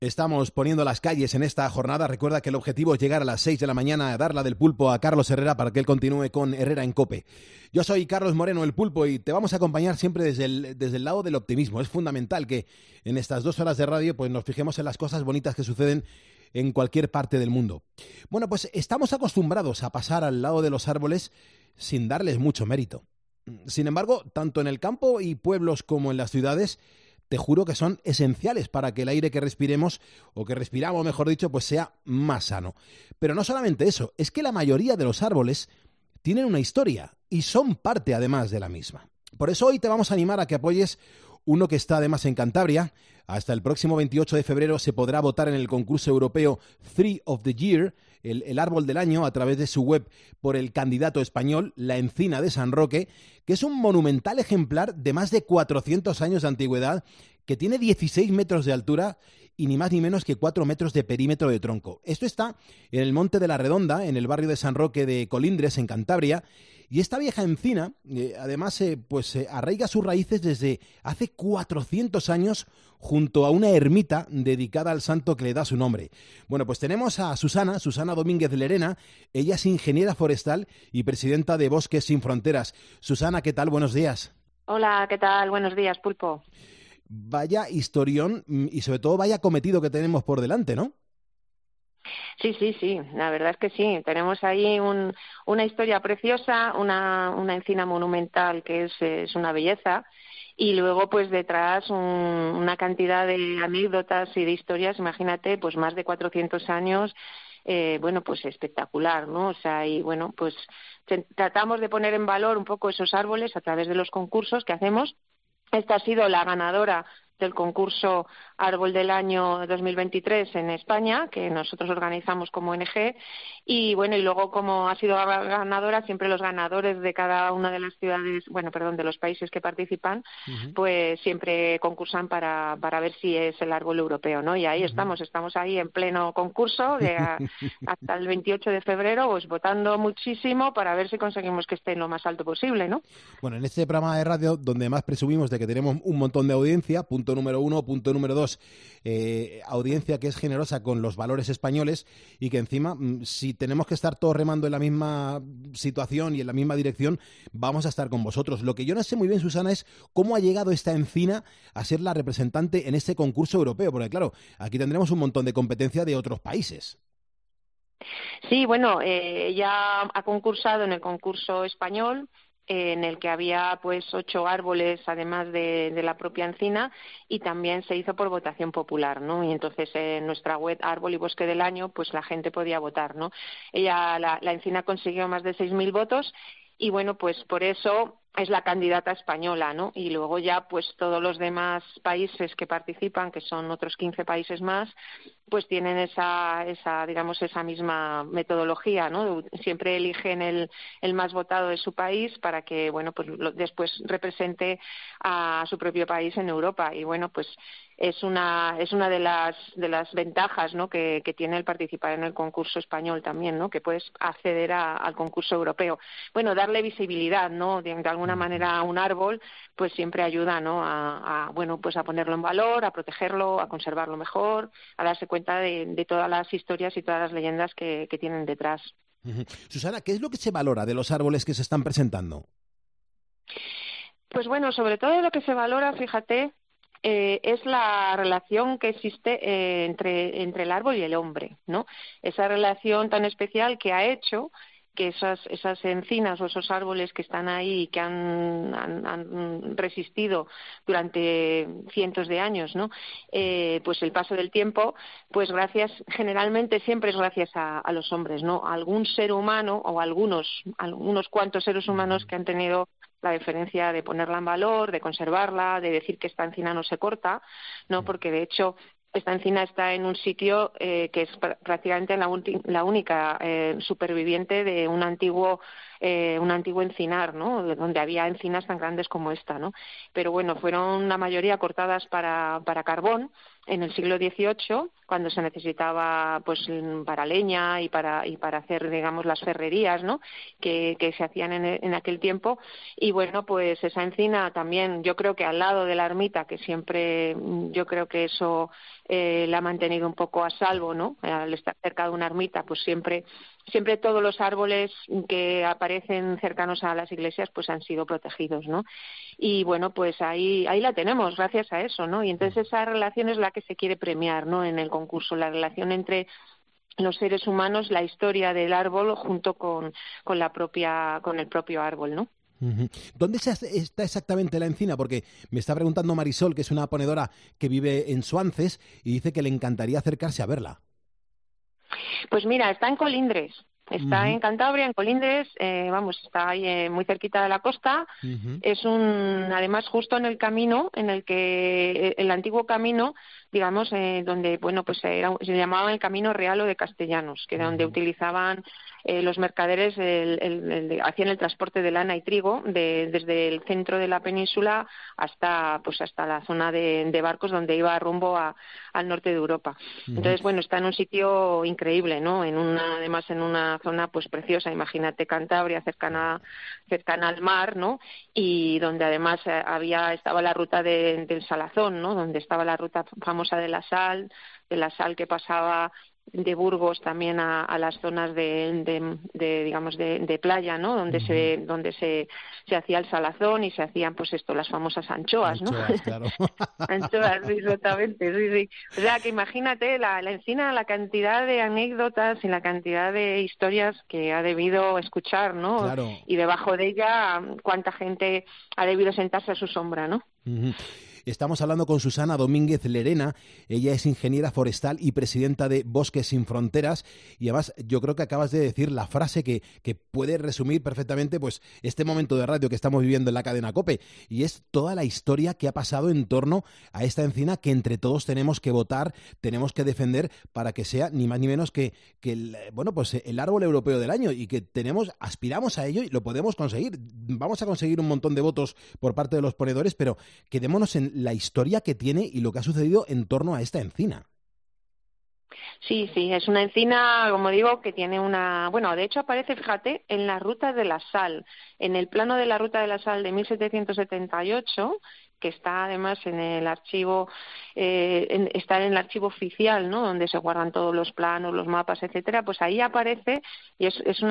Estamos poniendo las calles en esta jornada. Recuerda que el objetivo es llegar a las 6 de la mañana a dar la del pulpo a Carlos Herrera para que él continúe con Herrera en COPE. Yo soy Carlos Moreno, el pulpo, y te vamos a acompañar siempre desde el lado del optimismo. Es fundamental que en estas 2 horas de radio pues nos fijemos en las cosas bonitas que suceden en cualquier parte del mundo. Bueno, pues estamos acostumbrados a pasar al lado de los árboles sin darles mucho mérito. Sin embargo, tanto en el campo y pueblos como en las ciudades, te juro que son esenciales para que el aire que respiremos, o que respiramos, mejor dicho, pues sea más sano. Pero no solamente eso, es que la mayoría de los árboles tienen una historia y son parte además de la misma. Por eso hoy te vamos a animar a que apoyes uno que está además en Cantabria. Hasta el próximo 28 de febrero se podrá votar en el concurso europeo Tree of the Year, el árbol del año, a través de su web por el candidato español, la encina de San Roque, que es un monumental ejemplar de más de 400 años de antigüedad, que tiene 16 metros de altura y ni más ni menos que 4 metros de perímetro de tronco. Esto está en el Monte de la Redonda, en el barrio de San Roque de Colindres, en Cantabria, y esta vieja encina, además, arraiga sus raíces desde hace 400 años junto a una ermita dedicada al santo que le da su nombre. Bueno, pues tenemos a Susana Domínguez Lerena. Ella es ingeniera forestal y presidenta de Bosques Sin Fronteras. Susana, ¿qué tal? Buenos días. Hola, ¿qué tal? Buenos días, pulpo. Vaya historión y sobre todo vaya cometido que tenemos por delante, ¿no? Sí, la verdad es que sí. Tenemos ahí una historia preciosa, una encina monumental que es una belleza, y luego pues detrás una cantidad de anécdotas y de historias, imagínate, pues más de 400 años, pues espectacular, ¿no? O sea, y bueno, pues tratamos de poner en valor un poco esos árboles a través de los concursos que hacemos. Esta ha sido la ganadora del concurso Árbol del Año 2023 en España, que nosotros organizamos como ONG, y bueno, y luego como ha sido ganadora, siempre los ganadores de cada una de las ciudades, de los países que participan, pues siempre concursan para ver si es el árbol europeo, ¿no? Y ahí estamos ahí en pleno concurso hasta el 28 de febrero, pues votando muchísimo para ver si conseguimos que esté en lo más alto posible, ¿no? Bueno, en este programa de radio, donde más presumimos de que tenemos un montón de audiencia, punto número 1, punto número 2, audiencia que es generosa con los valores españoles y que encima, si tenemos que estar todos remando en la misma situación y en la misma dirección, vamos a estar con vosotros. Lo que yo no sé muy bien, Susana, es cómo ha llegado esta encina a ser la representante en este concurso europeo, porque claro, aquí tendremos un montón de competencia de otros países. Sí, ella ha concursado en el concurso español, en el que había pues 8 árboles además de la propia encina, y también se hizo por votación popular, ¿no? Y entonces en nuestra web Árbol y Bosque del Año pues la gente podía votar, ¿no? Ella, la encina, consiguió más de 6.000 votos y bueno, pues por eso es la candidata española, ¿no? Y luego ya pues todos los demás países que participan, que son otros 15 países más, pues tienen esa misma metodología, ¿no? Siempre eligen el más votado de su país para que, después represente a su propio país en Europa. Y bueno, pues es una de las ventajas, ¿no?, que tiene el participar en el concurso español también, ¿no?, que puedes acceder al concurso europeo. Bueno, darle visibilidad, ¿no?, de alguna manera a un árbol, pues siempre ayuda, ¿no?, a ponerlo en valor, a protegerlo, a conservarlo mejor, a darse cuenta de todas las historias y todas las leyendas que tienen detrás. Susana, ¿qué es lo que se valora de los árboles que se están presentando? Pues bueno, sobre todo lo que se valora, fíjate, es la relación que existe entre el árbol y el hombre, ¿no? Esa relación tan especial que ha hecho que esas encinas o esos árboles que están ahí y que han resistido durante cientos de años, ¿no? Pues el paso del tiempo, pues generalmente siempre es gracias a los hombres, ¿no? A algún ser humano o algunos cuantos seres humanos que han tenido la deferencia de ponerla en valor, de conservarla, de decir que esta encina no se corta, ¿no? Porque de hecho esta encina está en un sitio que es prácticamente la única superviviente de un antiguo encinar, ¿no?, donde había encinas tan grandes como esta, ¿no? Pero bueno, fueron la mayoría cortadas para carbón, en el siglo XVIII, cuando se necesitaba pues para leña y para hacer, digamos, las ferrerías, ¿no?, que se hacían en aquel tiempo. Y bueno, pues esa encina también, yo creo que al lado de la ermita, que siempre yo creo que eso la ha mantenido un poco a salvo, ¿no?, al estar cerca de una ermita, pues siempre todos los árboles que aparecen cercanos a las iglesias pues han sido protegidos, ¿no? Y bueno, pues ahí la tenemos gracias a eso, ¿no? Y entonces esa relación es la que se quiere premiar, ¿no?, en el concurso, la relación entre los seres humanos, la historia del árbol junto con el propio árbol, ¿no? Uh-huh. ¿Dónde está exactamente la encina? Porque me está preguntando Marisol, que es una ponedora que vive en Suances, y dice que le encantaría acercarse a verla. Pues mira, está en Colindres. Está Uh-huh. en Cantabria, en Colindres, está ahí muy cerquita de la costa. Uh-huh. Es además justo en el camino, en el antiguo camino, digamos, donde, bueno, pues se llamaba el Camino Real o de Castellanos, que era donde utilizaban los mercaderes, hacían el transporte de lana y trigo desde el centro de la península hasta la zona de barcos donde iba rumbo al norte de Europa. Uh-huh. Entonces, bueno, está en un sitio increíble, ¿no? Además en una zona pues preciosa, imagínate Cantabria, cercana al mar, ¿no? Y donde además estaba la ruta del Salazón, ¿no?, donde estaba la ruta famosa de la sal que pasaba de Burgos también a las zonas de playa, ¿no?, donde se hacía el salazón y se hacían pues las famosas anchoas, ¿no? Anchoas, claro. Anchoas, exactamente, sí. O sea, que imagínate la encina, la cantidad de anécdotas y la cantidad de historias que ha debido escuchar, ¿no? Claro. Y debajo de ella, cuánta gente ha debido sentarse a su sombra, ¿no? Uh-huh. Estamos hablando con Susana Domínguez Lerena. Ella es ingeniera forestal y presidenta de Bosques Sin Fronteras, y además yo creo que acabas de decir la frase que puede resumir perfectamente pues este momento de radio que estamos viviendo en la cadena COPE, y es toda la historia que ha pasado en torno a esta encina que entre todos tenemos que votar, tenemos que defender para que sea ni más ni menos que el árbol europeo del año, y que aspiramos a ello y lo podemos conseguir. Vamos a conseguir un montón de votos por parte de los ponedores, pero quedémonos en la historia que tiene y lo que ha sucedido en torno a esta encina. Sí, es una encina, como digo, que tiene de hecho aparece, fíjate, en la Ruta de la Sal, en el plano de la Ruta de la Sal de 1778, que está además en el archivo, está en el archivo oficial, ¿no?, donde se guardan todos los planos, los mapas, etcétera. Pues ahí aparece, y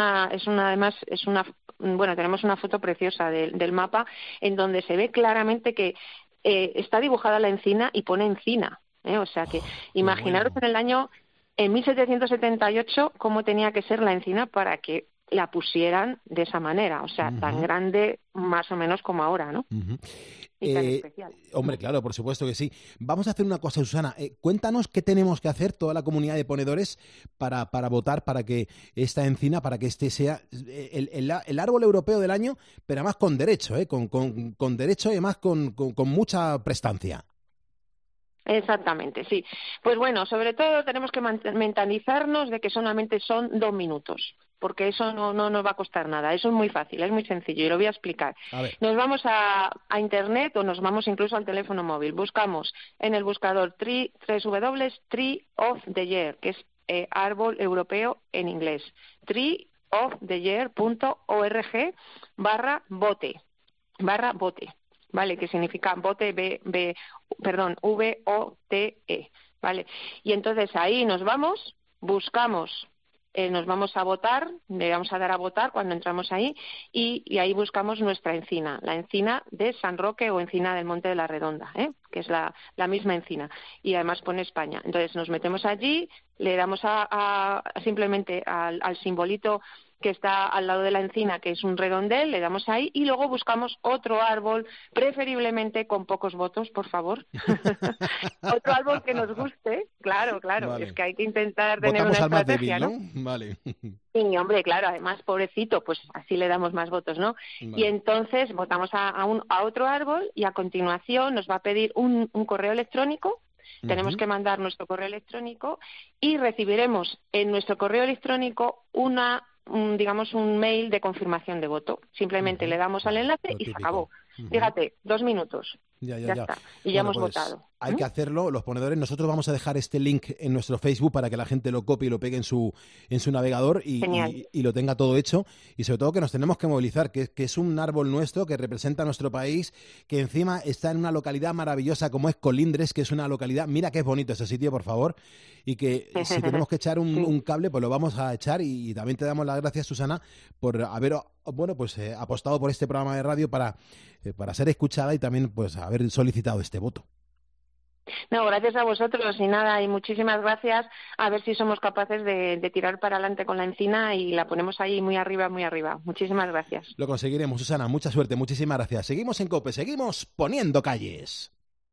tenemos una foto preciosa del mapa en donde se ve claramente que está dibujada la encina y pone encina, o sea que imaginaros en 1778 cómo tenía que ser la encina para que la pusieran de esa manera, o sea, tan grande más o menos como ahora, ¿no? Y tan especial. Hombre, claro, por supuesto que sí. Vamos a hacer una cosa, Susana. Cuéntanos qué tenemos que hacer toda la comunidad de ponedores para votar para que esta encina, para que este sea el árbol europeo del año, pero además con derecho, con derecho y además con mucha prestancia. Exactamente, sí. Pues bueno, sobre todo tenemos que mentalizarnos de que solamente son 2 minutos, porque eso no nos va a costar nada. Eso es muy fácil, es muy sencillo y lo voy a explicar. Nos vamos a Internet o nos vamos incluso al teléfono móvil. Buscamos en el buscador Tree of the Year, que es árbol europeo en inglés. treeoftheyear.org/vote. ¿Vale? Que significa vote, VOTE, ¿vale? Y entonces ahí buscamos, nos vamos a votar, le vamos a dar a votar cuando entramos ahí, y ahí buscamos nuestra encina, la encina de San Roque o encina del Monte de la Redonda, que es la misma encina, y además pone España. Entonces nos metemos allí, le damos simplemente al simbolito que está al lado de la encina, que es un redondel, le damos ahí y luego buscamos otro árbol, preferiblemente con pocos votos, por favor. Otro árbol que nos guste, claro, Vale. Es que hay que intentar tener votamos una al más estrategia, débil, ¿no? Vale. Sí, hombre, claro, además, pobrecito, pues así le damos más votos, ¿no? Vale. Y entonces votamos a otro árbol y a continuación nos va a pedir un correo electrónico. Tenemos que mandar nuestro correo electrónico y recibiremos en nuestro correo electrónico un mail de confirmación de voto. Simplemente le damos al enlace y se acabó. Fíjate, 2 minutos. Ya está. Y ya hemos votado. Hay que hacerlo, los ponedores. Nosotros vamos a dejar este link en nuestro Facebook para que la gente lo copie y lo pegue en su navegador y lo tenga todo hecho. Y sobre todo que nos tenemos que movilizar, que es un árbol nuestro que representa a nuestro país, que encima está en una localidad maravillosa como es Colindres, que es una localidad, mira que es bonito ese sitio, por favor, y que si tenemos que echar un cable, pues lo vamos a echar. Y también te damos las gracias, Susana, por haber apostado por este programa de radio para ser escuchada y también pues haber solicitado este voto. No, gracias a vosotros y nada, y muchísimas gracias. A ver si somos capaces de tirar para adelante con la encina y la ponemos ahí muy arriba, muy arriba. Muchísimas gracias. Lo conseguiremos, Susana. Mucha suerte, muchísimas gracias. Seguimos en COPE, seguimos poniendo calles.